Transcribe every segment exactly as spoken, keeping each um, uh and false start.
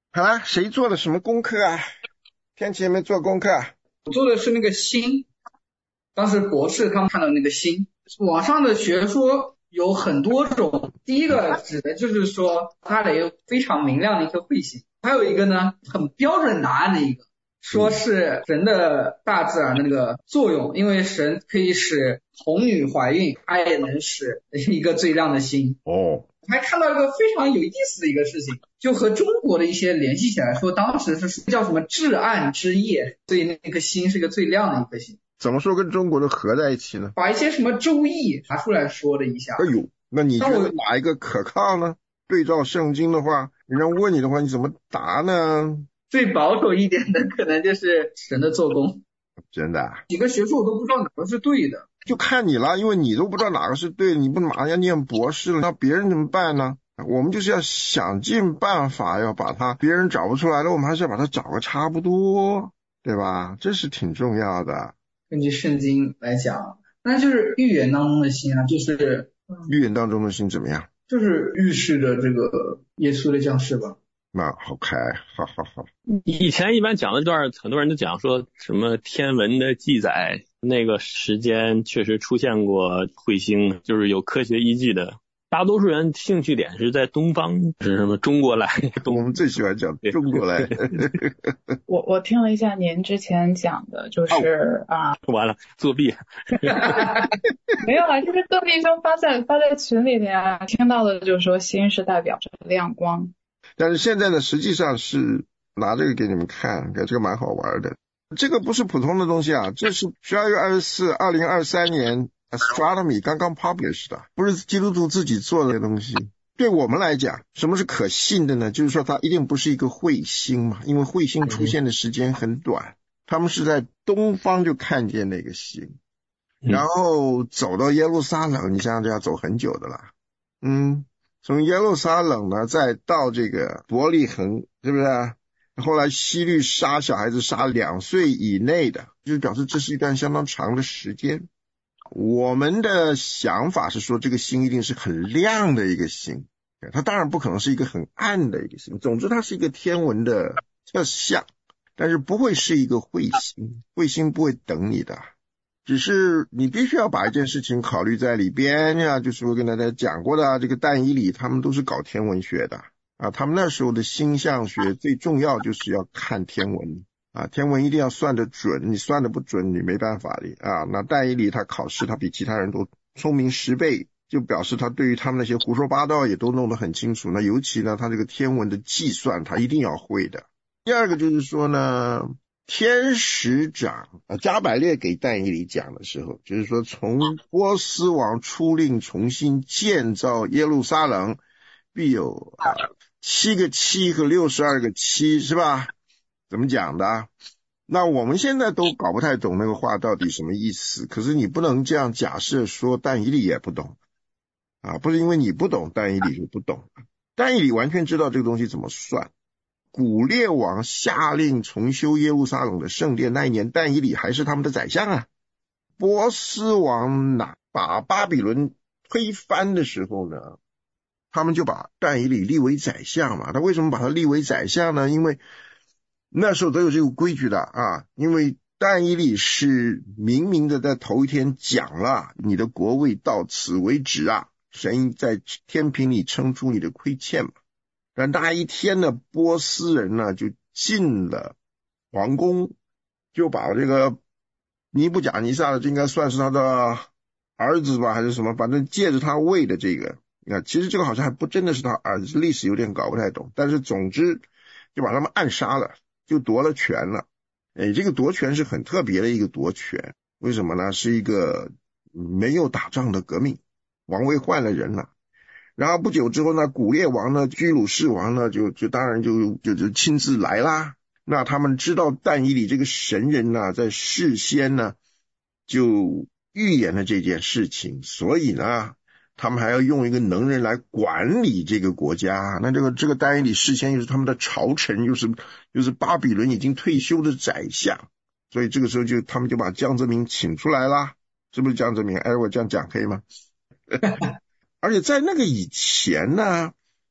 好啦，谁做的什么功课啊？天琪有没有做功课啊？ 我做的是那个锌，当时博士他们看到那个锌，网上的学说有很多种。第一个指的就是说它的一个非常明亮的一颗彗星，还有一个呢很标准答案的一个，说是神的大自然的那个作用，因为神可以使童女怀孕，它也能使一个最亮的星。 哦， 我还看到一个非常有意思的一个事情，就和中国的一些联系起来说，当时是叫什么至暗之夜，所以那颗星是个最亮的一颗星。 怎么说跟中国的合在一起呢？ 把一些什么周易拿出来说了一下。 哎呦，那你觉但我得哪一个可靠呢？对照圣经的话，人家问你的话，你怎么答呢？ 最保守一点的可能就是神的做工， 真的啊， 几个学说我都不知道哪个是对的。 就看你了，因为你都不知道哪个是对的，你不马上要念博士了，那别人怎么办呢？我们就是要想尽办法要把它，别人找不出来了，我们还是要把它找个差不多，对吧？这是挺重要的。 根据圣经来讲，那就是预言当中的星啊，就是预言当中的星怎么样？ 就是预示着这个耶稣的降世吧。 那好开，好好好。 以前一般讲的段，很多人都讲说什么天文的记载，那个时间确实出现过彗星，就是有科学依据的。大多数人兴趣点是在东方，是什么中国来， 我们最喜欢讲中国来。 我我听了一下您之前讲的，就是啊， 完了作弊。 没有啊，就是各弟兄发在发在群里面啊，听到的就是说星是代表着亮光。 但是现在呢，实际上是拿这个给你们看，这个蛮好玩的。这个不是普通的东西啊，这是十二月二十四，二零二三年 Astronomy 刚刚 publish 的，不是基督徒自己做的东西。对我们来讲，什么是可信的呢？就是说它一定不是一个彗星嘛，因为彗星出现的时间很短，他们是在东方就看见那个星，然后走到耶路撒冷，你想想就要走很久的啦。嗯，从耶路撒冷呢，再到这个伯利恒，是不是啊？后来希律杀小孩子杀两岁以内的，就是表示这是一段相当长的时间。我们的想法是说，这个星一定是很亮的一个星，它当然不可能是一个很暗的一个星。总之，它是一个天文的特象，但是不会是一个彗星，彗星不会等你的。只是你必须要把一件事情考虑在里边呀，就是我跟大家讲过的啊，这个但以理他们都是搞天文学的啊，他们那时候的星象学最重要就是要看天文啊，天文一定要算得准，你算得不准你没办法的啊。那但以理他考试他比其他人都聪明十倍，就表示他对于他们那些胡说八道也都弄得很清楚。那尤其呢，他这个天文的计算他一定要会的。第二个就是说呢，天使长啊，加百列给但以理讲的时候，就是说从波斯王出令重新建造耶路撒冷，必有啊七个七和六十二个七，是吧？怎么讲的？那我们现在都搞不太懂那个话到底什么意思，可是你不能这样假设说但以理也不懂啊，不是因为你不懂但以理就不懂，但以理完全知道这个东西怎么算。古列王下令重修耶路撒冷的圣殿，那一年但以理还是他们的宰相啊。波斯王拿把巴比伦推翻的时候呢，他们就把但以理立为宰相嘛。他为什么把他立为宰相呢？因为那时候都有这个规矩的啊，因为但以理是明明的在头一天讲了，你的国位到此为止啊，神在天平里称出你的亏欠嘛。但那一天呢，波斯人呢就进了皇宫，就把这个尼布甲尼撒的，这应该算是他的儿子吧，还是什么，反正借着他位的这个，啊，其实这个好像还不真的是他儿子，历史有点搞不太懂，但是总之就把他们暗杀了，就夺了权了。哎，这个夺权是很特别的一个夺权，为什么呢？是一个没有打仗的革命，王位换了人了。然后不久之后呢，古列王呢，居鲁士王呢，就就当然就就就亲自来啦。那他们知道但以理这个神人呢，在事先呢就预言了这件事情，所以呢，他们还要用一个能人来管理这个国家。那这个这个但以理事先又是他们的朝臣，又是又是巴比伦已经退休的宰相，所以这个时候就他们就把江泽民请出来啦，是不是江泽民？哎，我这样讲可以吗？而且在那个以前呢，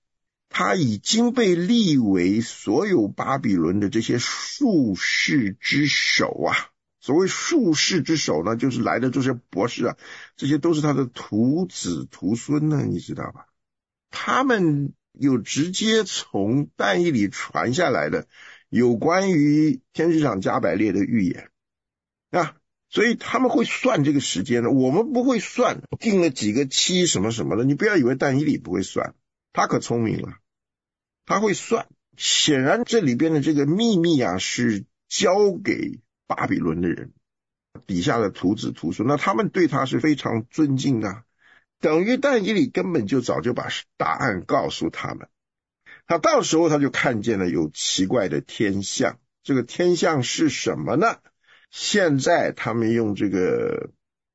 他已经被立为所有巴比伦的这些术士之首啊。所谓术士之首呢，就是来的这些博士啊，这些都是他的徒子徒孙呢，你知道吧？他们有直接从但以理传下来的有关于天使长加百列的预言啊，所以他们会算这个时间的，我们不会算，定了几个期什么什么的，你不要以为但以理不会算，他可聪明了，他会算。显然这里边的这个秘密啊，是交给巴比伦的人底下的徒子徒孙，那他们对他是非常尊敬的，等于但以理根本就早就把答案告诉他们。他到时候他就看见了有奇怪的天象，这个天象是什么呢？现在他们用这个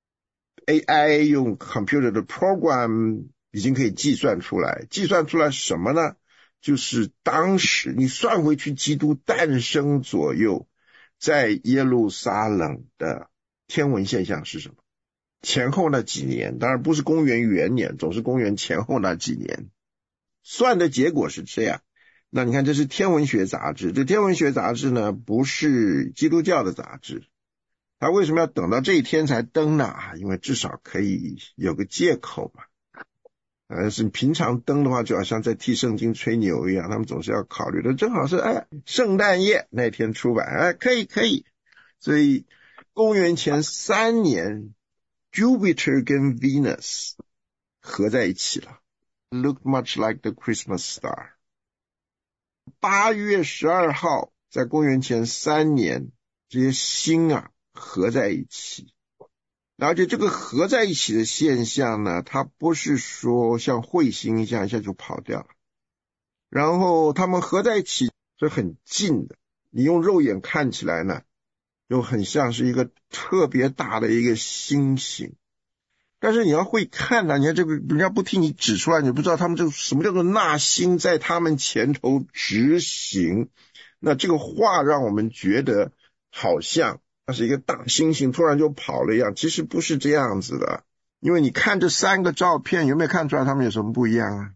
A I 用 computer 的 program 已经可以计算出来，计算出来什么呢？就是当时你算回去基督诞生左右在耶路撒冷的天文现象是什么，前后那几年，当然不是公元元年，总是公元前后那几年，算的结果是这样。那你看这是天文学杂志，这天文学杂志呢不是基督教的杂志，他为什么要等到这一天才登呢？因为至少可以有个借口嘛。呃，是平常登的话就好像在替圣经吹牛一样，他们总是要考虑的，正好是哎圣诞夜那天出版，哎可以可以。所以公元前三年 Jupiter 跟 Venus 合在一起了， Look much like the Christmas star。 八月十二号在公元前三年这些星啊合在一起，而且这个合在一起的现象呢，它不是说像彗星一样一下就跑掉了，然后它们合在一起是很近的，你用肉眼看起来呢又很像是一个特别大的一个星星，但是你要会看呢，你看这个人家不替你指出来，你不知道他们这个什么叫做那星在他们前头直行，那这个画让我们觉得好像那是一个大猩猩突然就跑了一样，其实不是这样子的，因为你看这三个照片有没有看出来他们有什么不一样啊？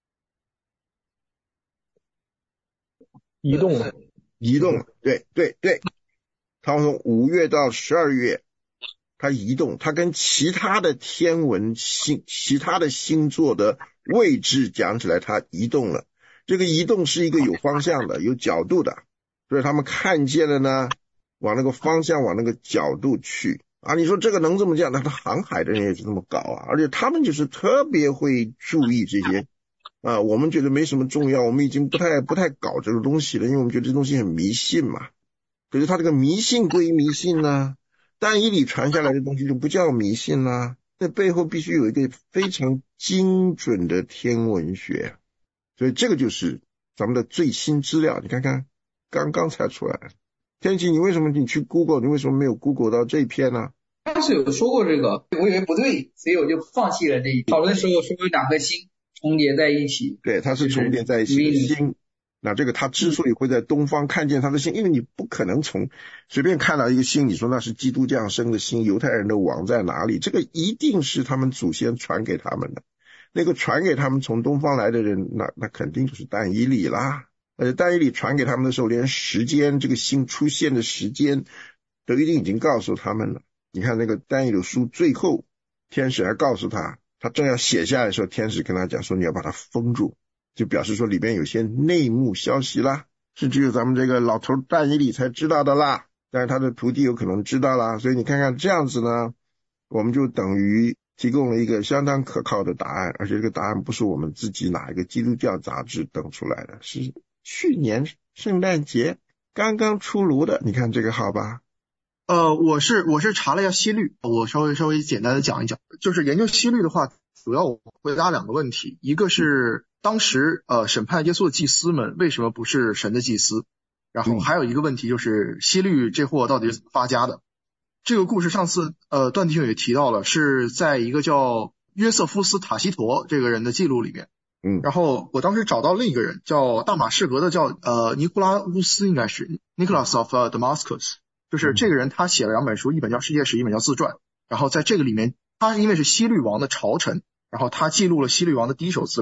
移动了， 移动了，对对对，他们从五月到十二月它移动，它跟其他的天文星其他的星座的位置讲起来它移动了，这个移动是一个有方向的有角度的，所以他们看见了呢往那个方向往那个角度去啊，你说这个能这么讲，那他航海的人也是这么搞啊，而且他们就是特别会注意这些啊，我们觉得没什么重要，我们已经不太不太搞这个东西了，因为我们觉得这东西很迷信嘛。可是他这个迷信归迷信呢，但以理传下来的东西就不叫迷信啦，那背后必须有一个非常精准的天文学，所以这个就是咱们的最新资料，你看看刚刚才出来。天琪，你为什么你去 Google， 你为什么没有 Google 到这篇呢？ 当时有说过这个，我以为不对，所以我就放弃了这一。讨论的时候说有两颗星重叠在一起， 对，它是重叠在一起的星。那这个它之所以会在东方看见它的星，因为你不可能从随便看到一个星，你说那是基督降生的星，犹太人的王在哪里？这个一定是他们祖先传给他们的。那个传给他们从东方来的人，那那肯定就是但以理啦。而且但以理传给他们的时候，连时间这个星出现的时间都一定已经告诉他们了。你看那个但以理书最后，天使还告诉他，他正要写下来的时候，天使跟他讲说你要把它封住。就表示说里边有些内幕消息啦，是只有咱们这个老头但以理才知道的啦，但是他的徒弟有可能知道啦，所以你看看这样子呢，我们就等于提供了一个相当可靠的答案，而且这个答案不是我们自己哪一个基督教杂志登出来的，是去年圣诞节刚刚出炉的，你看这个好吧？ 呃，我是我是查了一下西律，我稍微稍微简单的讲一讲，就是研究西律的话，主要我回答两个问题，一个是当时呃审判耶稣的祭司们为什么不是神的祭司，然后还有一个问题就是西律这货到底是怎么发家的。这个故事上次呃段弟兄也提到了，是在一个叫约瑟夫斯塔西陀这个人的记录里面。 嗯， 然后我当时找到另一个人叫大马士革的，叫呃尼古拉乌斯，应该是 Nicholas of Damascus， 就是这个人他写了两本书，一本叫世界史，一本叫自传，然后在这个里面他因为是西律王的朝臣，然后他记录了西律王的第一手资料，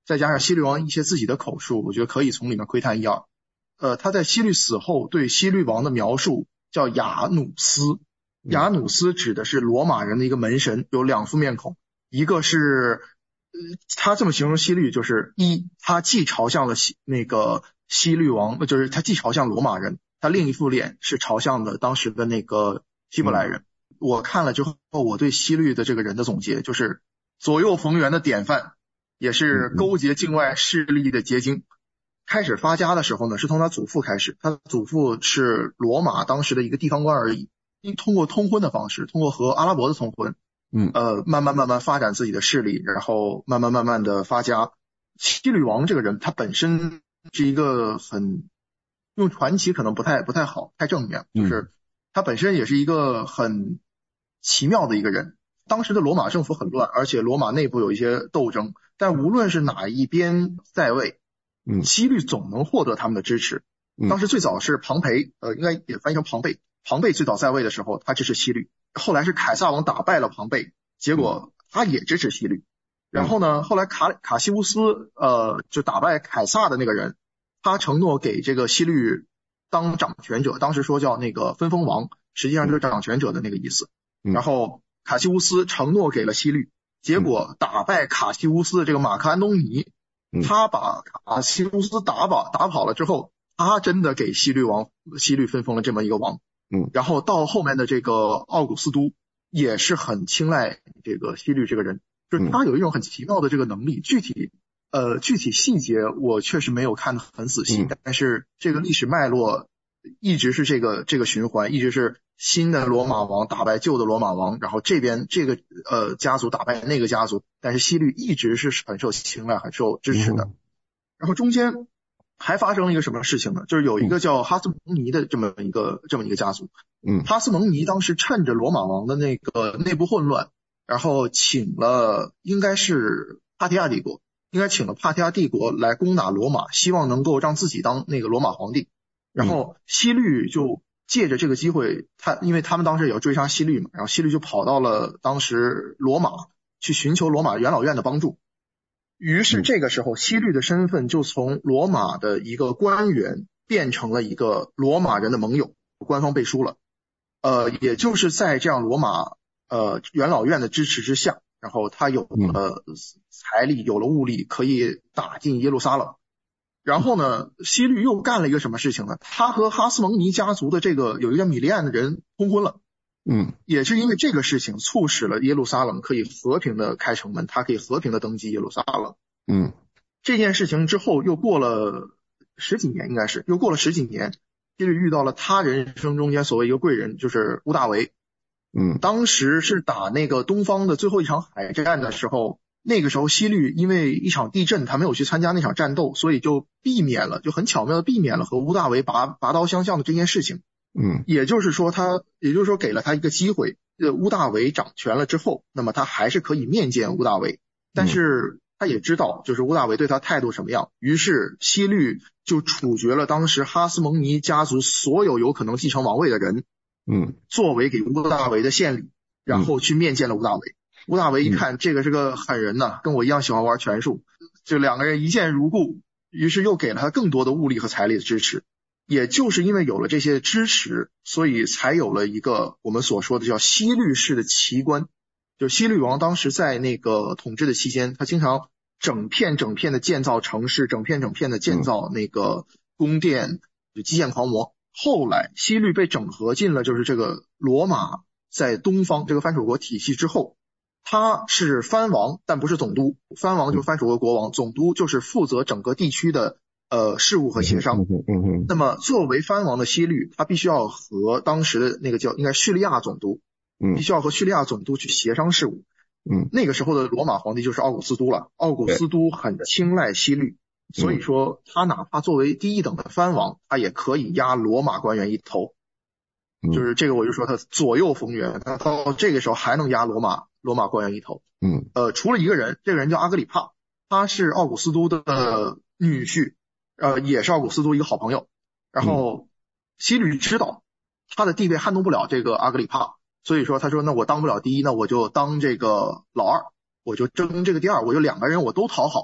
再加上希律王一些自己的口述，我觉得可以从里面窥探一二。呃，他在希律死后对希律王的描述叫雅努斯，雅努斯指的是罗马人的一个门神，有两副面孔，一个是呃，他这么形容希律，就是一，他既朝向了希那个希律王，就是他既朝向罗马人，他另一副脸是朝向的当时的那个希伯来人。嗯、我看了之后，我对希律的这个人的总结就是左右逢源的典范，也是勾结境外势力的结晶。开始发家的时候呢，是从他祖父开始，他祖父是罗马当时的一个地方官而已，通过通婚的方式，通过和阿拉伯的通婚，嗯，呃，慢慢慢慢发展自己的势力，然后慢慢慢慢的发家。希律王这个人，他本身是一个很用传奇可能不太不太好，太正面，就是他本身也是一个很奇妙的一个人。当时的罗马政府很乱，而且罗马内部有一些斗争，但无论是哪一边在位，嗯，希律总能获得他们的支持。当时最早是庞培，呃，应该也翻译成庞贝。庞贝最早在位的时候，他支持希律。后来是凯撒王打败了庞贝，结果他也支持希律。然后呢，后来卡卡西乌斯，呃，就打败凯撒的那个人，他承诺给这个希律当掌权者，当时说叫那个分封王，实际上就是掌权者的那个意思。然后卡西乌斯承诺给了希律，结果打败卡西乌斯的这个马克安东尼，他把卡西乌斯打跑打跑了之后，他真的给希律王希律分封了这么一个王。嗯，然后到后面的这个奥古斯都也是很青睐这个希律这个人，就是他有一种很奇妙的这个能力，具体呃具体细节我确实没有看得很仔细，但是这个历史脉络一直是这个这个循环，一直是新的罗马王打败旧的罗马王，然后这边这个呃家族打败那个家族，但是希律一直是很受青睐很受支持的。然后中间还发生了一个什么事情呢？就是有一个叫哈斯蒙尼的这么一个这么一个家族，嗯，哈斯蒙尼当时趁着罗马王的那个内部混乱，然后请了应该是帕提亚帝国，应该请了帕提亚帝国来攻打罗马，希望能够让自己当那个罗马皇帝。然后希律就借着这个机会，他因为他们当时也要追杀希律嘛，然后希律就跑到了当时罗马去寻求罗马元老院的帮助。于是这个时候希律的身份就从罗马的一个官员变成了一个罗马人的盟友，官方背书了。呃，也就是在这样罗马呃元老院的支持之下，然后他有了财力，有了物力，可以打进耶路撒冷。然后呢，希律又干了一个什么事情呢？他和哈斯蒙尼家族的这个有一个米利暗的人通婚了。嗯，也是因为这个事情促使了耶路撒冷可以和平的开城门，他可以和平的登基耶路撒冷。嗯，这件事情之后又过了十几年，应该是又过了十几年，希律遇到了他人生中间所谓一个贵人，就是屋大维。嗯，当时是打那个东方的最后一场海战的时候，那个时候希律因为一场地震，他没有去参加那场战斗，所以就避免了，就很巧妙的避免了和屋大维拔拔刀相向的这件事情。嗯，也就是说他，也就是说给了他一个机会，呃，屋大维掌权了之后，那么他还是可以面见屋大维，但是他也知道就是屋大维对他态度什么样，于是希律就处决了当时哈斯蒙尼家族所有有可能继承王位的人，嗯，作为给屋大维的献礼，然后去面见了屋大维。屋大维一看这个是个狠人呐，跟我一样喜欢玩权术，就两个人一见如故，于是又给了他更多的物力和财力的支持。也就是因为有了这些支持，所以才有了一个我们所说的叫希律式的奇观。就希律王当时在那个统治的期间，他经常整片整片的建造城市，整片整片的建造那个宫殿，就基建狂魔。后来希律被整合进了就是这个罗马在东方这个藩属国体系之后，他是藩王但不是总督，藩王就是藩属国国王，总督就是负责整个地区的呃，事务和协商。嗯嗯。那么作为藩王的希律，他必须要和当时的那个叫应该叙利亚总督，嗯，必须要和叙利亚总督去协商事务。嗯，那个时候的罗马皇帝就是奥古斯都了，奥古斯都很青睐希律，所以说他哪怕作为第一等的藩王，他也可以压罗马官员一头。就是这个我就说他左右逢源，他到这个时候还能压罗马罗马官员一头。嗯，呃，除了一个人，这个人叫阿格里帕，他是奥古斯都的女婿。呃，也是奥古斯都一个好朋友，然后希律知道他的地位撼动不了这个阿格里帕，所以说他说那我当不了第一，那我就当这个老二，我就争这个第二，我就两个人我都讨好，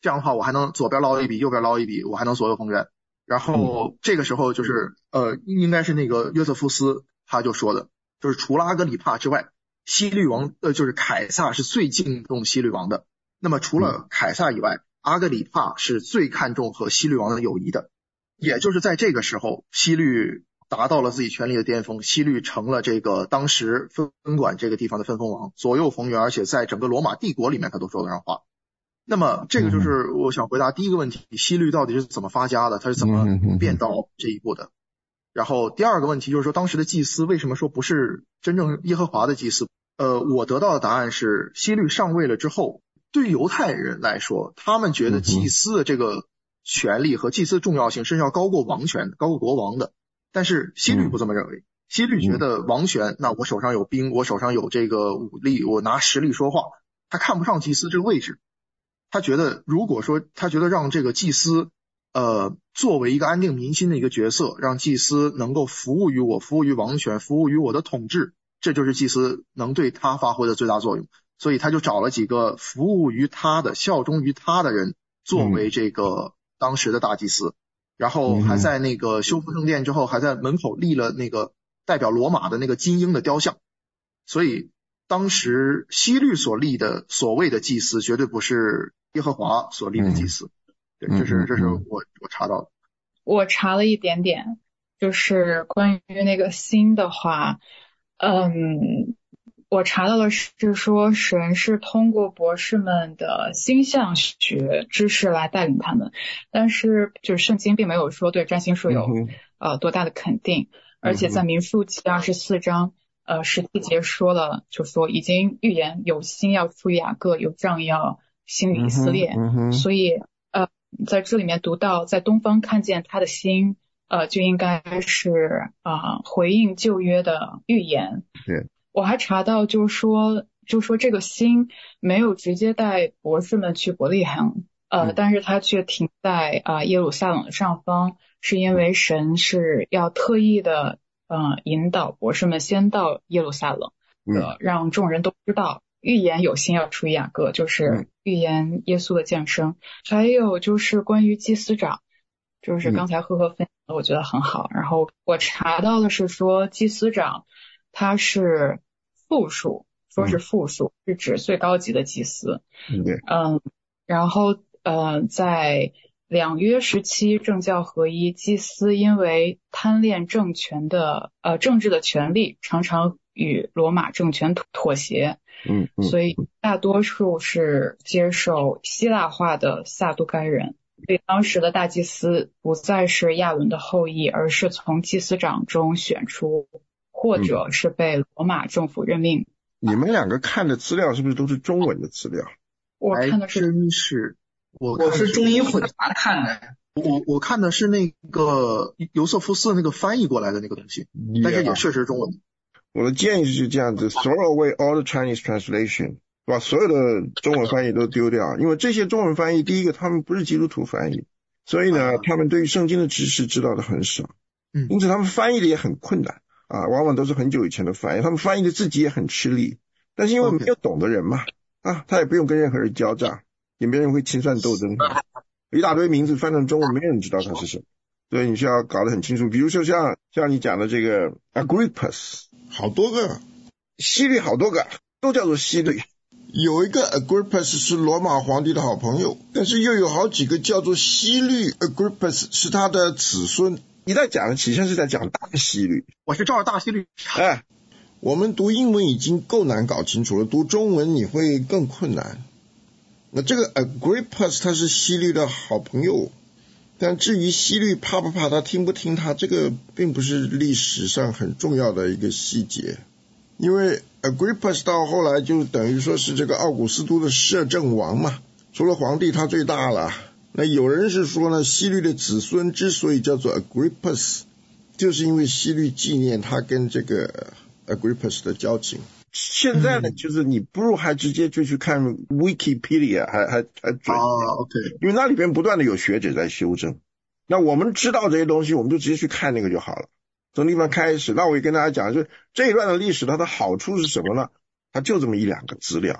这样的话我还能左边捞一笔右边捞一笔，我还能左右逢源。然后这个时候就是呃应该是那个约瑟夫斯他就说的，就是除了阿格里帕之外，希律王呃就是凯撒是最敬重希律王的，那么除了凯撒以外，阿格里帕是最看重和希律王的友谊的。也就是在这个时候，希律达到了自己权力的巅峰，希律成了这个当时分管这个地方的分封王，左右逢源，而且在整个罗马帝国里面他都说得上话。那么这个就是我想回答第一个问题，希律到底是怎么发家的，他是怎么变到这一步的。然后第二个问题就是说，当时的祭司为什么说不是真正耶和华的祭司？呃，我得到的答案是，希律上位了之后，对犹太人来说，他们觉得祭司的这个权力和祭司的重要性是要高过王权，高过国王的。但是希律不这么认为，希律觉得王权，那我手上有兵，我手上有这个武力，我拿实力说话，他看不上祭司这个位置。他觉得如果说他觉得让这个祭司呃作为一个安定民心的一个角色，让祭司能够服务于我，服务于王权，服务于我的统治，这就是祭司能对他发挥的最大作用。所以他就找了几个服务于他的、效忠于他的人作为这个当时的大祭司，然后还在那个修复圣殿之后，还在门口立了那个代表罗马的那个金鹰的雕像。所以当时希律所立的所谓的祭司绝对不是耶和华所立的祭司。对，这是这是我我查到的。 我查了一点点，就是关于那个心的话，嗯，我查到的是说神是通过博士们的星象学知识来带领他们，但是就是圣经并没有说对占星术有呃多大的肯定，而且在民数记二十四章呃十七节说了，就说已经预言有星要出雅各，有杖要兴于以色列，所以呃在这里面读到在东方看见他的星，呃就应该是啊、呃、回应旧约的预言。 对， 我还查到就是说就说这个星没有直接带博士们去伯利恒，呃、嗯、但是他却停在啊、呃、耶路撒冷的上方，是因为神是要特意的呃引导博士们先到耶路撒冷，呃让众人都知道预言有星要出雅各，就是预言耶稣的降生。还有就是关于祭司长，就是刚才赫赫分享的我觉得很好，然后我查到的是说祭司长他是复数，说是复数，是指最高级的祭司。嗯，然后呃在两约时期政教合一，祭司因为贪恋政权的呃政治的权利，常常与罗马政权妥协。 嗯， 所以大多数是接受希腊化的撒都该人。所以当时的大祭司不再是亚伦的后裔，而是从祭司长中选出，或者是被罗马政府任命。 你们两个看的资料是不是都是中文的资料？ 我看的是， 真是我我是中英混杂看的。 我我看的是那个尤瑟夫斯那个翻译过来的那个东西，但是也确实是中文的。 我的建议是这样子 throw away all the Chinese translation， 把所有的中文翻译都丢掉，因为这些中文翻译，第一个他们不是基督徒翻译，所以呢、啊、他们对于圣经的知识知道的很少，嗯，因此他们翻译的也很困难啊，往往都是很久以前的翻译，他们翻译的自己也很吃力，但是因为没有懂的人嘛，啊，他也不用跟任何人交战，也没人会清算斗争，一大堆名字翻成中文，没人知道它是什么，所以你需要搞得很清楚。比如说像像你讲的这个 Agrippus， 好多个希律，好多个都叫做希律，有一个 Agrippus 是罗马皇帝的好朋友，但是又有好几个叫做希律 Agrippus 是他的子孙。你在讲的起先是在讲大希律， 我是照着大希律。 哎，我们读英文已经够难搞清楚了，读中文你会更困难。那这个 Agrippus 他是希律的好朋友，但至于希律怕不怕他，听不听他，这个并不是历史上很重要的一个细节。因为 Agrippus 到后来就等于说是这个奥古斯都的摄政王嘛，除了皇帝他最大了。那有人是说呢，希律的子孙之所以叫做 Agrippus， 就是因为希律纪念他跟这个 Agrippus 的交情。现在呢，就是你不如还直接就去看 Wikipedia， 还还还准。 哦 ，OK， 因为那里边不断的有学者在修正。那我们知道这些东西，我们就直接去看那个就好了。从地方开始，那我也跟大家讲，就是这一段的历史它的好处是什么呢？它就这么一两个资料，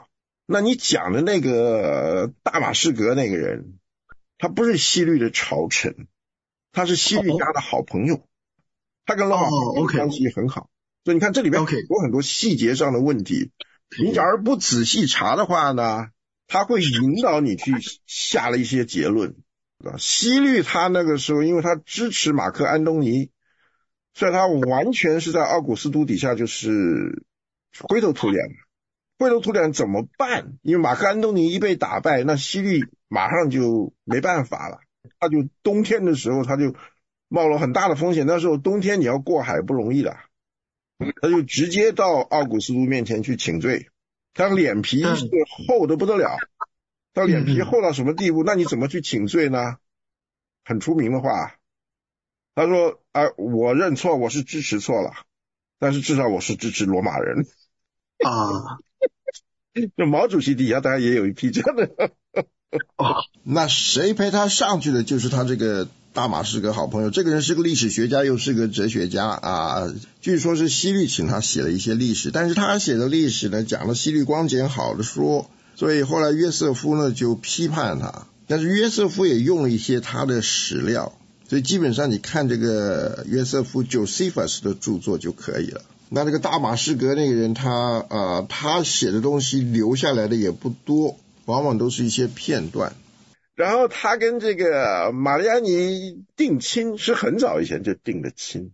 那你讲的那个大马士革那个人，他不是希律的朝臣，他是希律家的好朋友，他跟罗马关系很好。所以你看这里边很多很多细节上的问题，你假如不仔细查的话呢，他会引导你去下了一些结论。希律他那个时候，因为他支持马克安东尼，所以他完全是在奥古斯都底下就是灰头土脸。灰头土脸怎么办？因为马克安东尼一被打败，那希律马上就没办法了。他就冬天的时候，他就冒了很大的风险。那时候冬天你要过海不容易的，他就直接到奥古斯都面前去请罪。他脸皮是厚的不得了，他脸皮厚到什么地步？那你怎么去请罪呢？很出名的话，他说：“啊，我认错，我是支持错了，但是至少我是支持罗马人。” 啊。 就毛主席底下当然也有一批这样的。 哦，那谁陪他上去的就是他这个大马士革好朋友，这个人是个历史学家又是个哲学家啊，据说是希律请他写了一些历史，但是他写的历史呢讲了希律光简好的说，所以后来约瑟夫呢就批判他，但是约瑟夫也用了一些他的史料，所以基本上你看这个约瑟夫 Josephus 的著作就可以了。那这个大马士革那个人他呃他写的东西留下来的也不多，往往都是一些片段。 然后他跟这个玛丽安妮定亲是很早以前就定的亲。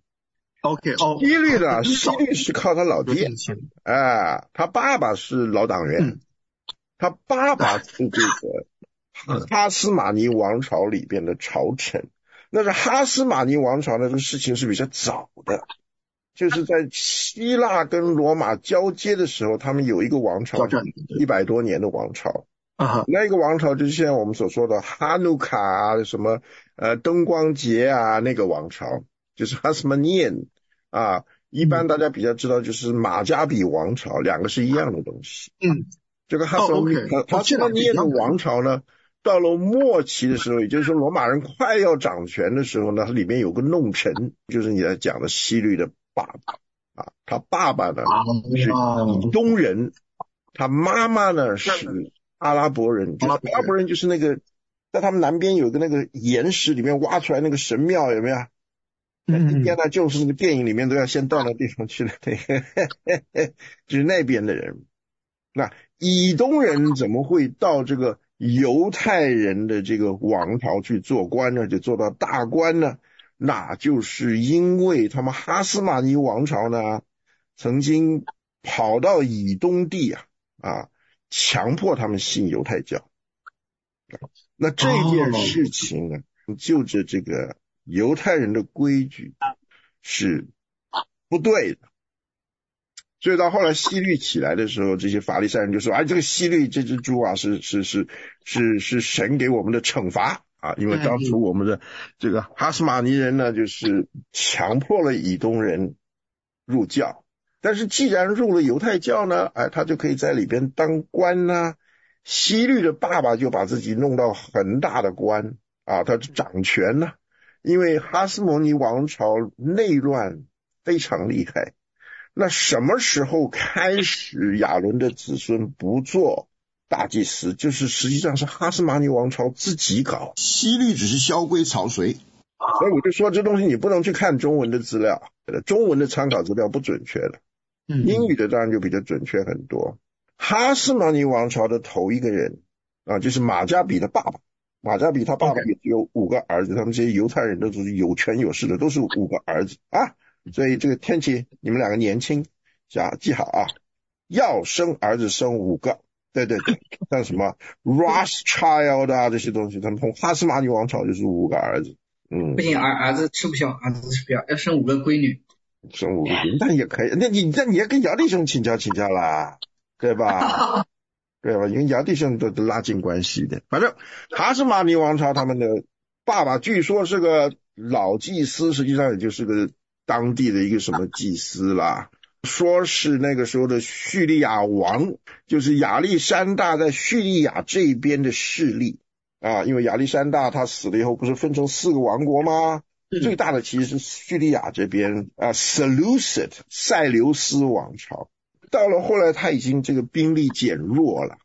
OK 哦， 希律呢，希律是靠他老爹，哎，他爸爸是老党员，嗯、他爸爸是这个哈斯马尼王朝里边的朝臣。那是哈斯马尼王朝呢，这个事情是比较早的。就是在希腊跟罗马交接的时候，他们有一个王朝，一百多年的王朝。 啊， 那个王朝就是现在我们所说的哈努卡啊，什么呃灯光节啊，那个王朝就是哈斯马尼安啊。一般大家比较知道就是马加比王朝，两个是一样的东西。 嗯， 这个哈斯马尼哈斯马尼安的王朝呢，到了末期的时候，也就是说罗马人快要掌权的时候呢，它里面有个弄臣，就是你在讲的希律的爸爸啊，他爸爸呢是以东人，他妈妈呢是阿拉伯人，就是阿拉伯人就是那个在他们南边有个那个岩石里面挖出来那个神庙，有没有？嗯，今天呢就是那个电影里面都要先到那地方去的，那个就是那边的人。那以东人怎么会到这个犹太人的这个王朝去做官呢？就做到大官呢？那就是因为他们哈斯马尼王朝呢，曾经跑到以东地啊啊，强迫他们信犹太教。那这件事情呢，就着这个犹太人的规矩是不对的。所以到后来希律起来的时候，这些法利赛人就说：“哎，这个希律这只猪啊，是是是是是神给我们的惩罚。”啊，因为当初我们的这个哈斯马尼人呢，就是强迫了以东人入教，但是既然入了犹太教呢，哎，他就可以在里边当官呢。希律的爸爸就把自己弄到很大的官啊，他掌权呢。因为哈斯摩尼王朝内乱非常厉害，那什么时候开始亚伦的子孙不做大祭司，就是实际上是哈斯马尼王朝自己搞， 希律只是萧规曹随。 所以我就说这东西你不能去看中文的资料，中文的参考资料不准确的，英语的当然就比较准确很多。哈斯马尼王朝的头一个人啊，就是马加比的爸爸，马加比他爸爸也只有五个儿子，他们这些犹太人都是有权有势的，都是五个儿子啊。所以这个天启你们两个年轻啊，记好啊，要生儿子生五个。对对对，像什么 Rothschild 啊这些东西，他们从哈斯马尼王朝就是五个儿子。嗯， 不行，儿儿子吃不消，儿子吃不消，要生五个闺女。 生五个闺女，那也可以。那你那你要跟姚弟兄请教请教啦，对吧？对吧？因为姚弟兄都都拉近关系的。反正哈斯马尼王朝他们的爸爸据说是个老祭司，实际上也就是个当地的一个什么祭司啦。说是那个时候的叙利亚王，就是亚历山大在叙利亚这边的势力啊，因为亚历山大他死了以后不是分成四个王国吗？最大的其实是叙利亚这边啊 Seleucid 塞琉斯王朝。到了后来他已经这个兵力减弱了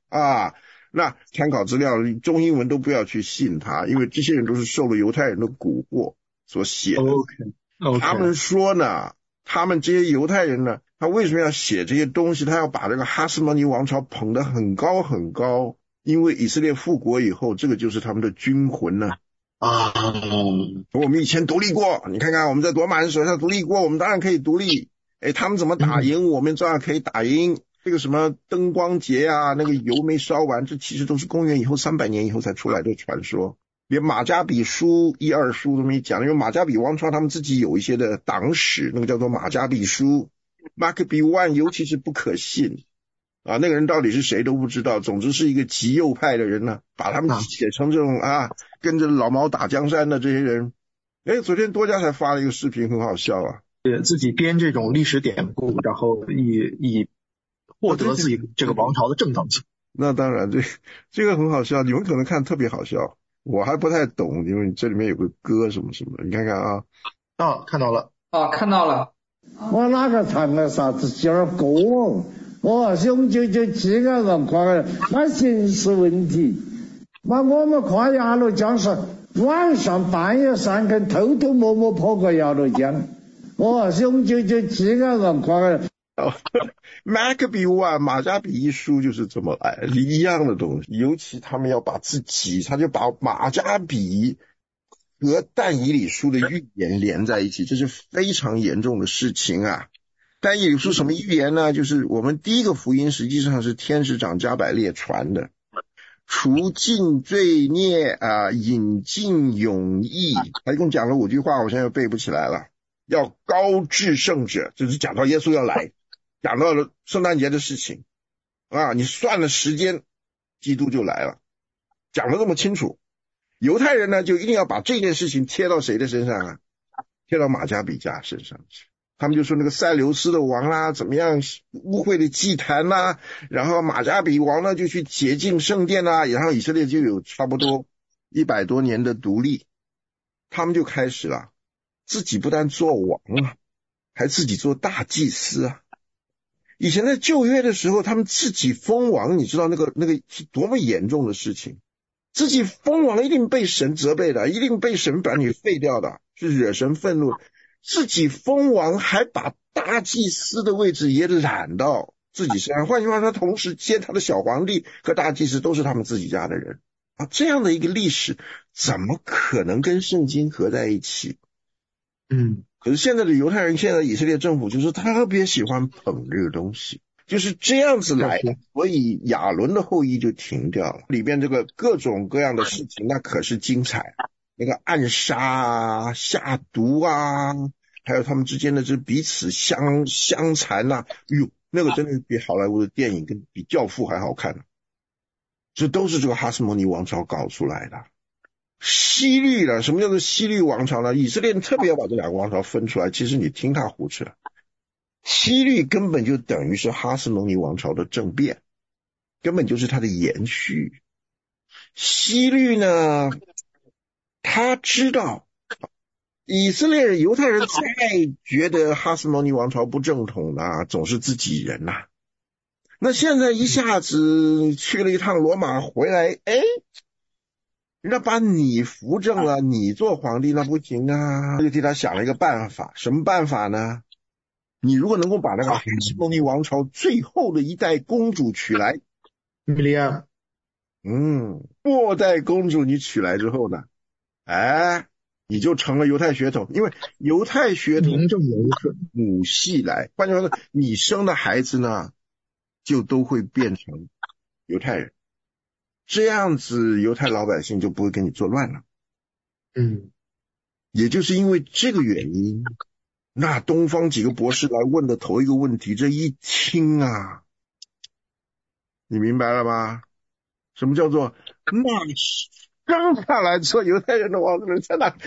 啊。那参考资料中英文都不要去信他，因为这些人都是受了犹太人的蛊惑所写的。 OK OK， 他们说呢，他们这些犹太人呢，他为什么要写这些东西？他要把这个哈斯摩尼王朝捧得很高很高，因为以色列复国以后，这个就是他们的军魂呢。 啊， 我们以前独立过，你看看我们在罗马人手下独立过，我们当然可以独立。哎，他们怎么打赢，我们照样可以打赢。这个什么灯光节啊，那个油没烧完，这其实都是公元以后三百年以后才出来的传说。连马加比书一二书都没讲，因为马加比王朝他们自己有一些的党史，那个叫做马加比书 Maccabi One， 尤其是不可信啊，那个人到底是谁都不知道，总之是一个极右派的人呢、啊，把他们写成这种啊跟着老毛打江山的这些人。哎，昨天多家才发了一个视频，很好笑啊， 自己编这种历史典故，然后以以获得自己这个王朝的正当性。 那当然，这这个很好笑，你们可能看特别好笑，我还不太懂，因为这里面有个歌什么什么的，你看看啊。 啊，看到了。 啊，看到了。 我哪个谈了啥子今儿过？我雄赳赳几个人夸个，那刑事问题。那我们跨鸭绿江是晚上半夜三更偷偷摸摸跑过鸭绿江。我雄赳赳几个人夸个。 哦，Maccabi One 马加比一书就是这么来一样的东西，尤其他们要把自己，他就把马加比和但以理书的预言连在一起，这是非常严重的事情啊。但以理书什么预言呢？就是我们第一个福音实际上是天使长加百列传的，除尽罪孽啊，引进永义，他一共讲了五句话，我现在又背不起来了。要高至圣者，就是讲到耶稣要来，讲到了圣诞节的事情啊，你算了时间，基督就来了，讲得这么清楚。犹太人呢，就一定要把这件事情贴到谁的身上啊？贴到马加比家身上去。他们就说那个塞琉斯的王啦、啊，怎么样污秽的祭坛啦、啊，然后马加比王呢就去洁净圣殿啦、啊，然后以色列就有差不多一百多年的独立，他们就开始了。自己不但做王啊，还自己做大祭司啊。以前在旧约的时候，他们自己封王，你知道那个那个是多么严重的事情。自己封王一定被神责备的，一定被神把你废掉的，是惹神愤怒。自己封王还把大祭司的位置也揽到自己身上，换句话说，同时接他的小皇帝和大祭司都是他们自己家的人啊。这样的一个历史怎么可能跟圣经合在一起？ 嗯， 可是现在的犹太人，现在的以色列政府就是特别喜欢捧这个东西，就是这样子来的，所以亚伦的后裔就停掉了。里边这个各种各样的事情，那可是精彩，那个暗杀啊、下毒啊，还有他们之间的这彼此相相残啊，哟，那个真的比好莱坞的电影跟比教父还好看呢、啊。这都是这个哈斯摩尼王朝搞出来的。西律了，什么叫做西律王朝呢？以色列人特别要把这两个王朝分出来，其实你听他胡扯。西律根本就等于是哈斯蒙尼王朝的政变，根本就是它的延续。西律呢，他知道以色列人、犹太人再觉得哈斯蒙尼王朝不正统啊，总是自己人呐、啊。那现在一下子去了一趟罗马回来，哎。那把你扶正了，你做皇帝那不行啊！就替他想了一个办法，什么办法呢？你如果能够把那个哈斯蒙尼王朝最后的一代公主娶来， 米利亚， 嗯，末代公主你娶来之后呢，哎，你就成了犹太血统，因为犹太血统名正言顺， 母系来，换句话说，你生的孩子呢，就都会变成犹太人。这样子犹太老百姓就不会跟你作乱了。 嗯， 也就是因为这个原因，那东方几个博士来问的头一个问题，这一听啊，你明白了吗？什么叫做那生下来做犹太人的王子人在哪？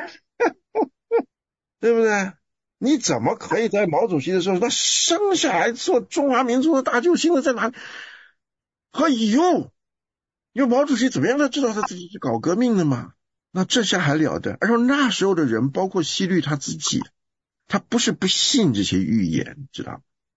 对不对？你怎么可以在毛主席的时候，他生下来做中华民族的大救星的在哪里？哎呦！因为毛主席怎么样，他知道他自己是搞革命的嘛？那这下还了得？而且那时候的人，包括西律他自己，他不是不信这些预言，知道吗？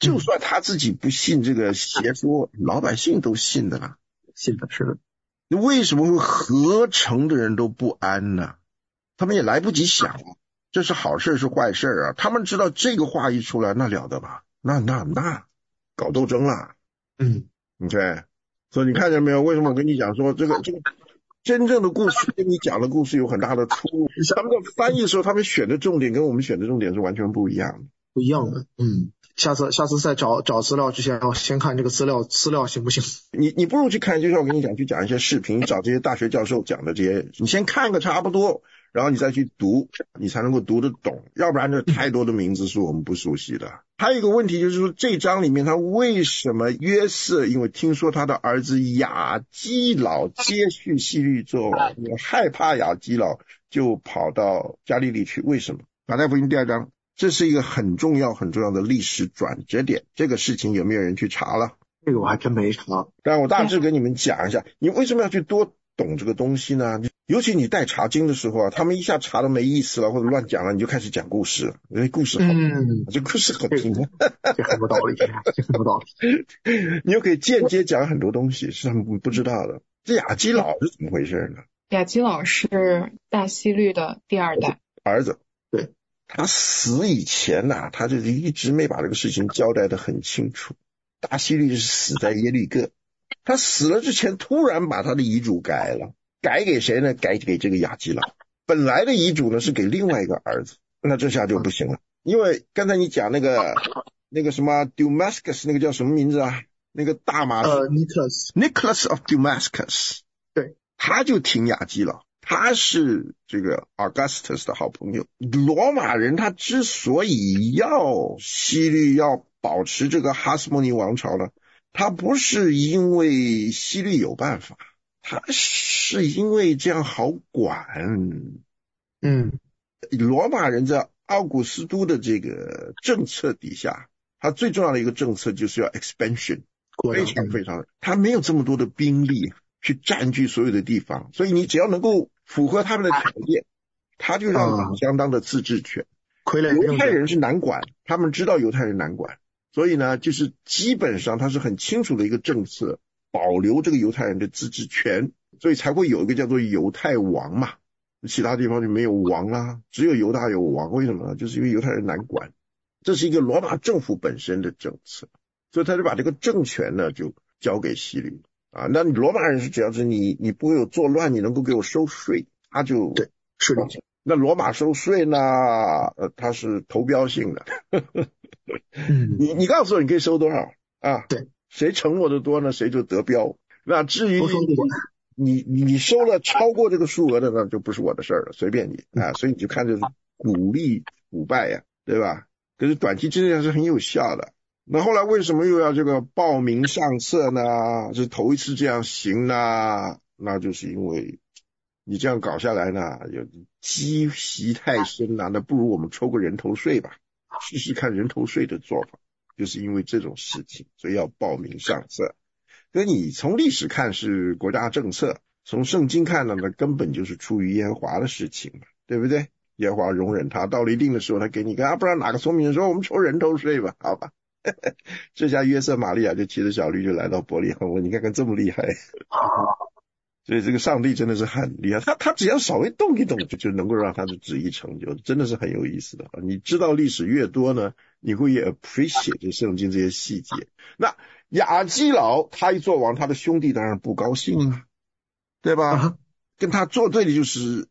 就算他自己不信这个邪说，老百姓都信的了。 信的是的。 为什么会合城的人都不安呢？他们也来不及想这是好事是坏事啊。他们知道这个话一出来，那了得吧，那那那搞斗争了。 嗯， 你看，所以你看见没有？为什么我跟你讲说这个这个真正的故事跟你讲的故事有很大的出入？他们在翻译的时候，他们选的重点跟我们选的重点是完全不一样的。 不一样的。嗯，下次下次在找找资料之前，要先看这个资料资料行不行？ 你你不如去看，就像我跟你讲，去讲一些视频，找这些大学教授讲的这些，你先看个差不多，然后你再去读，你才能够读得懂，要不然这太多的名字是我们不熟悉的。还有一个问题就是说，这章里面他为什么约瑟，因为听说他的儿子亚基老接续希律做王，害怕亚基老，就跑到加利利去。为什么？马太福音第二章，这是一个很重要很重要的历史转折点。这个事情有没有人去查了？ 这个我还真没查。 但我大致跟你们讲一下，你为什么要去多懂这个东西呢？尤其你带查经的时候啊，他们一下查的没意思了，或者乱讲了，你就开始讲故事了，因为故事好， 嗯， 这故事好听， 这很有道理，这很有道理。 你又可以间接讲很多东西是他们不知道的。这亚基老是怎么回事呢？ 亚基老是大希律的第二代儿子。 对， 他死以前呐、啊，他就一直没把这个事情交代得很清楚。大希律是死在耶律哥，他死了之前突然把他的遗嘱改了，改给谁呢？改给这个亚基老。本来的遗嘱呢是给另外一个儿子，那这下就不行了，因为刚才你讲那个那个什么 Damascus 那个叫什么名字啊？那个大马士呃 Nicholas Nicholas of Damascus， 对， 他就挺亚基老。他是这个 Augustus 的好朋友。罗马人他之所以要希律要保持这个哈斯莫尼王朝呢，他不是因为希律有办法，他是因为这样好管。 嗯， 罗马人在奥古斯都的这个政策底下，他最重要的一个政策就是要 expansion， 非常非常，他没有这么多的兵力去占据所有的地方，所以你只要能够符合他们的条件，他就让你相当的自治权。犹太人是难管，他们知道犹太人难管，所以呢，就是基本上他是很清楚的一个政策，保留这个犹太人的自治权，所以才会有一个叫做犹太王嘛。其他地方就没有王啦，只有犹大有王。为什么呢？就是因为犹太人难管，这是一个罗马政府本身的政策，所以他就把这个政权呢就交给希律啊。那你罗马人是只要是你你不会有作乱，你能够给我收税，他就对是的。 那罗马收税呢，呃，它是投标性的。 嗯， 你你告诉我你可以收多少啊？ 对， 谁承诺的多呢，谁就得标。那至于你你你收了超过这个数额的呢，就不是我的事儿了，随便你啊。所以你就看这是鼓励腐败呀，对吧？可是短期之内是很有效的。那后来为什么又要这个报名上册呢？是头一次这样行呢？那就是因为你这样搞下来呢，有积习太深啊，那不如我们抽个人头税吧，试试看人头税的做法，就是因为这种事情，所以要报名上册。所以你从历史看是国家政策，从圣经看呢，那根本就是出于耶和华的事情嘛，对不对？耶和华容忍他，到了一定的时候，他给你个啊，不然哪个聪明人说我们抽人头税吧，好吧？这下约瑟玛利亚就骑着小驴就来到伯利恒了，你看看这么厉害。所以这个上帝真的是很厉害，他他只要稍微动一动就就能够让他的旨意成就，真的是很有意思的。你知道历史越多呢，你会越 appreciate 这圣经这些细节。那亚基老他一做王，他的兄弟当然不高兴啊，对吧？啊、跟他作对的就是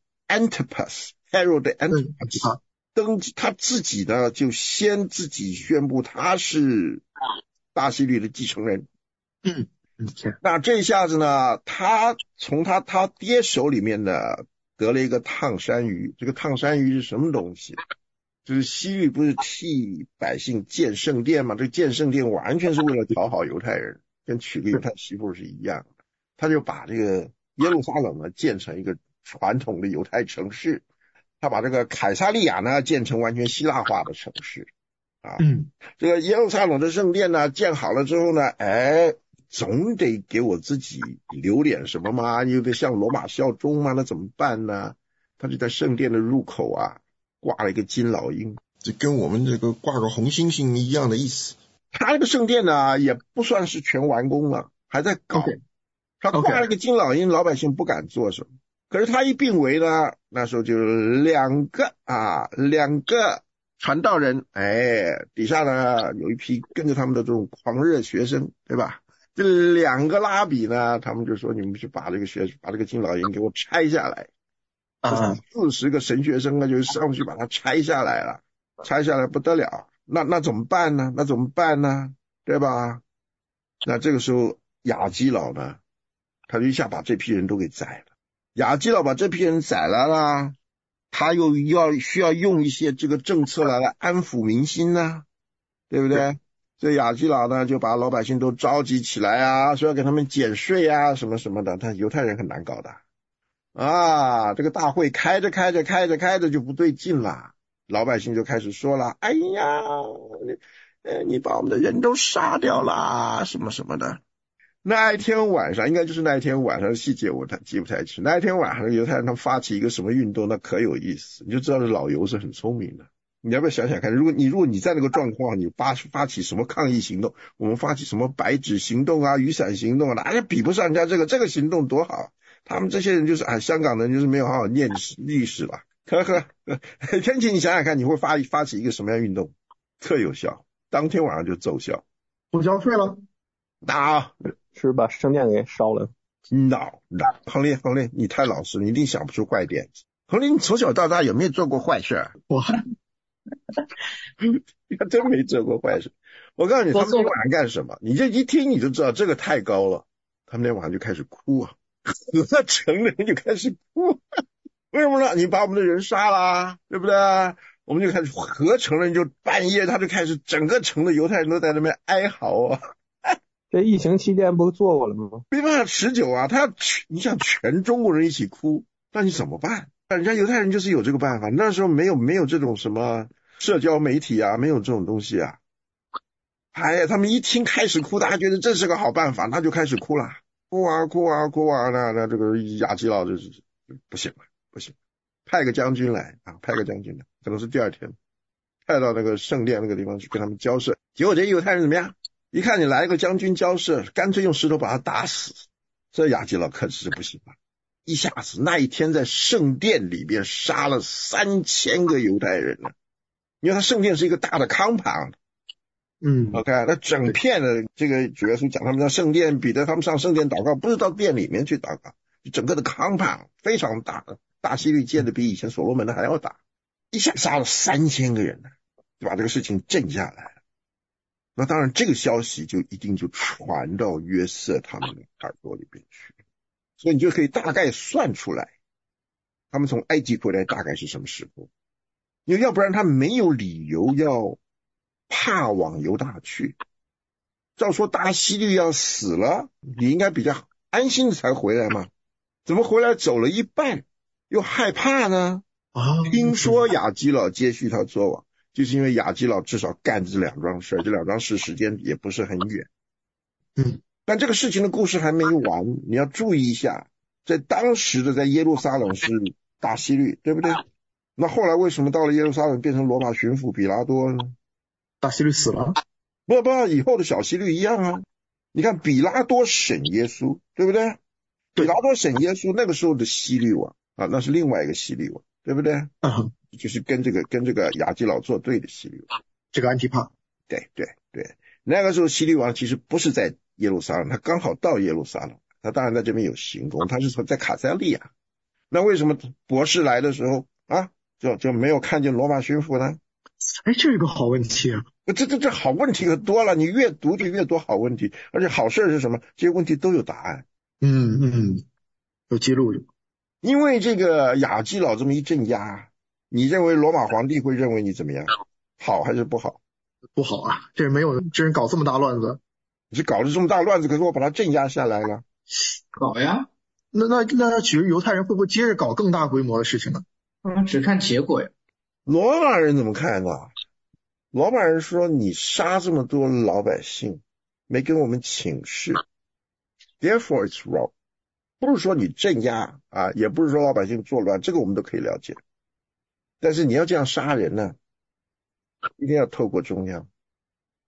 Antipas Herod 的 Antipas，登他自己呢就先自己宣布他是大希律的继承人。 嗯。 那这一下子呢，他从他他爹手里面呢得了一个烫山鱼。这个烫山鱼是什么东西？就是希律不是替百姓建圣殿吗？这建圣殿完全是为了讨好犹太人，跟娶个犹太媳妇是一样的。他就把这个耶路撒冷呢建成一个传统的犹太城市，他把这个凯撒利亚呢建成完全希腊化的城市啊。 嗯， 这个耶路撒冷的圣殿呢建好了之后呢，哎。总得给我自己留点什么嘛，又得向罗马效忠嘛，那怎么办呢？他就在圣殿的入口啊挂了一个金老鹰， 这跟我们这个挂个红星星一样的意思。 他那个圣殿呢也不算是全完工了，还在搞。 Okay. 他挂了个金老鹰，老百姓不敢做什么。可是他一病危呢，那时候就两个啊，两个传道人，哎，底下呢有一批跟着他们的这种狂热学生，对吧？这两个拉比呢，他们就说你们去把这个学把这个金老鹰给我拆下来。啊，四十个神学生呢就上去把它拆下来了，拆下来不得了。那那怎么办呢？那怎么办呢？对吧？那这个时候亚基老呢，他就一下把这批人都给宰了。亚基老把这批人宰了啦，他又要需要用一些这个政策来来安抚民心呢，对不对？所以亚基老呢就把老百姓都召集起来啊，说要给他们减税啊，什么什么的。他犹太人很难搞的啊，这个大会开着开着开着开着就不对劲了，老百姓就开始说了，哎呀，呃，你把我们的人都杀掉了，什么什么的。那一天晚上，应该就是那一天晚上的细节我记不太清。那一天晚上犹太人他们发起一个什么运动，那可有意思，你就知道这老犹是很聪明的。你要不要想想看，如果你如果你在那个状况，你发发起什么抗议行动，我们发起什么白纸行动啊、雨伞行动啊，哎呀比不上人家这个这个行动多好。他们这些人就是啊，香港人就是没有好好念历史了。呵呵，天晴，你想想看，你会发发起一个什么样运动，特有效，当天晚上就奏效。 不交税了？ 那是把圣殿给烧了。 no no， 恒林恒林，你太老实，你一定想不出坏点子。恒林，你从小到大有没有做过坏事？ 我他真没做过坏事。我告诉你，他们那天晚上干什么？你这一听你就知道这个太高了。他们那天晚上就开始哭啊，合城的人就开始哭。为什么呢？你把我们的人杀了，对不对？我们就开始合城人就半夜他就开始整个城的犹太人都在那边哀嚎啊。 这疫情期间不做过了吗？ 没办法持久啊，他要你想全中国人一起哭，那你怎么办？人家犹太人就是有这个办法，那时候没有没有这种什么社交媒体啊，没有这种东西啊。哎呀，他们一听开始哭，大家觉得这是个好办法，那就开始哭了，哭啊哭啊哭啊，那那这个亚基老就是不行了，不行，派个将军来啊，派个将军来，可能是第二天，派到那个圣殿那个地方去跟他们交涉。结果这犹太人怎么样？一看你来个将军交涉，干脆用石头把他打死。这亚基老可是不行了，一下子那一天在圣殿里边杀了三千个犹太人呢。因为他圣殿是一个大的 compound， 嗯 ，OK， 那整片的这个主耶稣讲他们上圣殿，彼得他们上圣殿祷告，不是到殿里面去祷告，整个的 compound 非常大的，大希律建的比以前所罗门的还要大，一下杀了三千个人呢，就把这个事情震下来了。那当然这个消息就一定就传到约瑟他们的耳朵里边去，所以你就可以大概算出来他们从埃及回来大概是什么时候，因为要不然他没有理由要怕往犹大去。照说大希律要死了，你应该比较安心的才回来嘛，怎么回来走了一半又害怕呢？ 啊， 听说亚基老接续他做王，就是因为亚基老至少干这两桩事，这两桩事时间也不是很远。 嗯， 但这个事情的故事还没完，你要注意一下，在当时的在耶路撒冷是大希律，对不对？那后来为什么到了耶路撒冷变成罗马巡抚比拉多呢？ 大希律死了？ 不不，以后的小希律一样啊。你看比拉多审耶稣，对不对？比拉多审耶稣，那个时候的希律王啊，那是另外一个希律王，对不对？ 啊， 就是跟这个跟这个亚基老作对的希律王。 这个安提帕。 对对对，那个时候希律王其实不是在耶路撒冷，他刚好到耶路撒冷，他当然在这边有行宫，他是说在卡塞利亚。那为什么博士来的时候啊，就就没有看见罗马巡抚呢？ 哎，这是个好问题啊！ 这这这好问题可多了，你越读就越多好问题，而且好事是什么？这些问题都有答案。 嗯嗯，有记录的。 因为这个亚基老这么一镇压，你认为罗马皇帝会认为你怎么样？好还是不好？ 不好啊！这人没有，这人搞这么大乱子， 你是搞了这么大乱子，可是我把他镇压下来了。 搞呀， 那那那其实犹太人会不会接着搞更大规模的事情呢？ 嗯，只看结果呀。 罗马人怎么看呢？罗马人说你杀这么多老百姓，没跟我们请示 ，therefore it's wrong。不是说你镇压啊，也不是说老百姓作乱，这个我们都可以了解。但是你要这样杀人呢，一定要透过中央，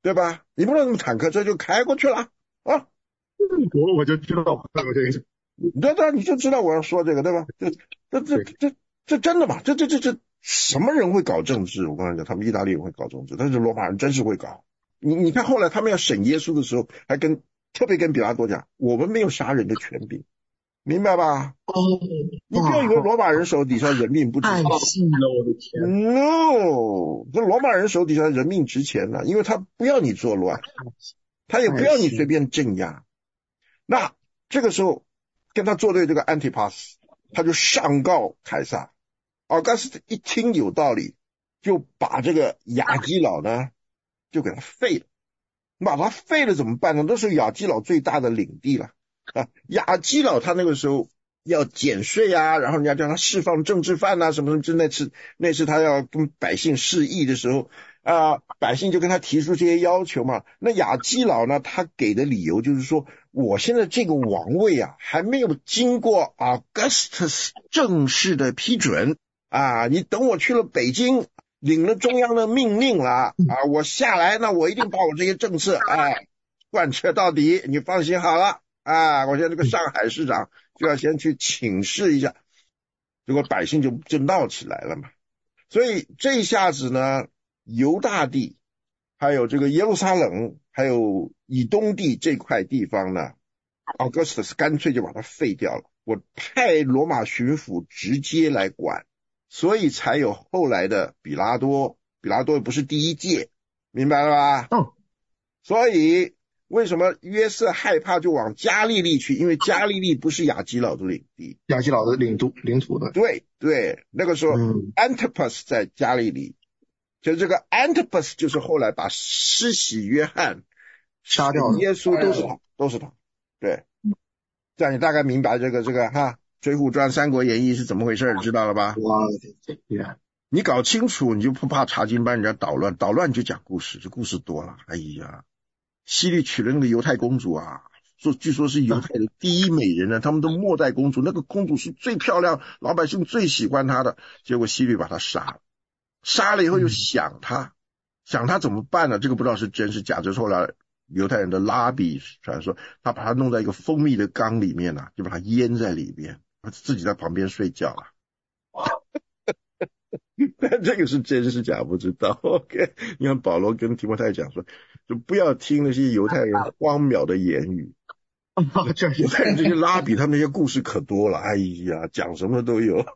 对吧？你不能用坦克车就开过去了啊！ 我我就知道，我这个， 对对，你就知道我要说这个，对吧？这这这这这真的吗？这这这这什么人会搞政治？我跟你讲，他们意大利人会搞政治，但是罗马人真是会搞。你你看后来他们要审耶稣的时候，还跟特别跟比拉多讲，我们没有杀人的权柄，明白吧？ 哦， 你不要以为罗马人手底下人命不值钱。 太信了，我的天 ！No， 这罗马人手底下人命值钱呢，因为他不要你作乱，他也不要你随便镇压。那这个时候跟他作对这个安提帕斯，他就上告凯撒。奥กั斯一听有道理，就把这个亚基老呢就给他废了。把他废了怎么办呢？都是亚基老最大的领地了啊！亚基老他那个时候要减税啊，然后人家叫他释放政治犯啊，什么什么之类。那次那次他要跟百姓示意的时候啊，百姓就跟他提出这些要求嘛。那亚基老呢，他给的理由就是说，我现在这个王位啊，还没有经过 Augustus 正式的批准啊，你等我去了北京，领了中央的命令了啊，我下来呢，我一定把我这些政策哎贯彻到底，你放心好了啊！我现在这个上海市长就要先去请示一下，结果百姓就就闹起来了嘛。所以这一下子呢，犹大地还有这个耶路撒冷还有以东地这块地方呢，奥格斯特斯干脆就把它废掉了，我派罗马巡抚直接来管。所以才有后来的比拉多，比拉多不是第一届，明白了吧？ 嗯。 所以为什么约瑟害怕就往加利利去？因为加利利不是亚基老的领地， 亚基老的领土领土的。 对对，那个时候、嗯、Antipas 在加利利，就这个 Antipas 就是后来把施洗约翰杀掉了， 耶稣都是他，都是他。对，这样你大概明白这个这个哈。水浒传三国演义是怎么回事知道了吧？ 哇， 你搞清楚你就不怕查经班人家捣乱，捣乱就讲故事，这故事多了。哎呀，希律娶了那个犹太公主啊，说据说是犹太的第一美人呢、啊，他们的末代公主，那个公主是最漂亮，老百姓最喜欢她的，结果希律把她杀了，杀了以后又想她、嗯、想她怎么办呢？这个不知道是真是假，这是后来犹太人的拉比传说，他把她弄在一个蜂蜜的缸里面啊，就把她腌在里面，自己在旁边睡觉了。但这个是真是假不知道。OK， 你看保罗跟提摩太讲说，就不要听那些犹太人荒谬的言语。犹太人这些拉比他们那些故事可多了，哎呀，讲什么都有。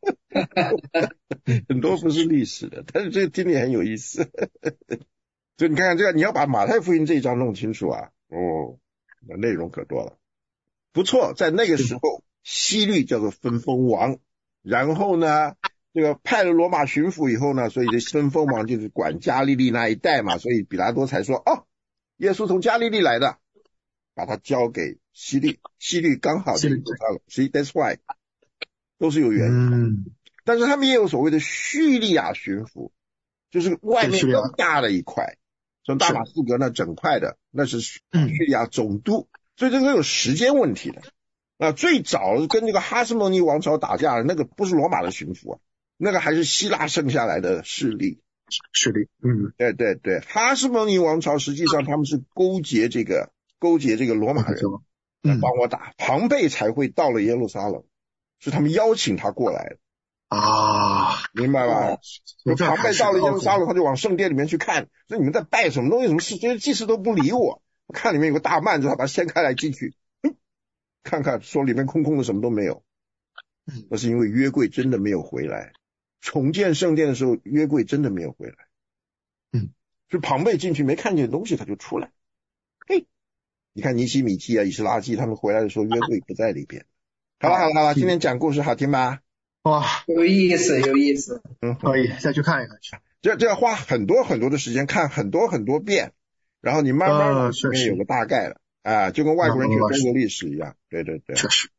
很多不是历史的，但是这个听力很有意思。所以你看看这个，你要把马太福音这一章弄清楚啊，哦，那内容可多了。不错，在那个时候希律叫做分封王，然后呢这个派了罗马巡抚以后呢，所以这分封王就是管加利利那一带嘛，所以比拉多才说哦，耶稣从加利利来的，把他交给希律，希律刚好就给他了。所以 that's why 都是有原因的、嗯、但是他们也有所谓的叙利亚巡抚，就是外面更大的一块，从大马士革那整块的那是叙利亚总督、嗯、所以这个有时间问题的啊。最早跟这个哈斯蒙尼王朝打架的那个不是罗马的巡抚啊，那个还是希腊剩下来的势力势力嗯， 对对对，哈斯蒙尼王朝实际上他们是勾结这个勾结这个罗马人来帮我打、嗯、庞贝才会到了耶路撒冷，是他们邀请他过来的啊， 明白吧？庞贝到了耶路撒冷，他就往圣殿里面去看，说你们在拜什么东西，什么事，这些祭司都不理我，看里面有个大幔子，他把它掀开来进去，嗯，看看说里面空空的，什么都没有。那是因为约柜真的没有回来，重建圣殿的时候约柜真的没有回来。 嗯， 就庞贝进去没看见东西他就出来。嘿，你看尼希米记啊、以斯拉记他们回来的时候约柜不在里边。好了好了好了，今天讲故事好听吗？ 哇， 有意思有意思。 嗯，可以再去看一看去。 这这要花很多很多的时间看很多很多遍，然后你慢慢的里面有个大概了、呃、啊，就跟外国人学中国历史一样。对对对， 确实。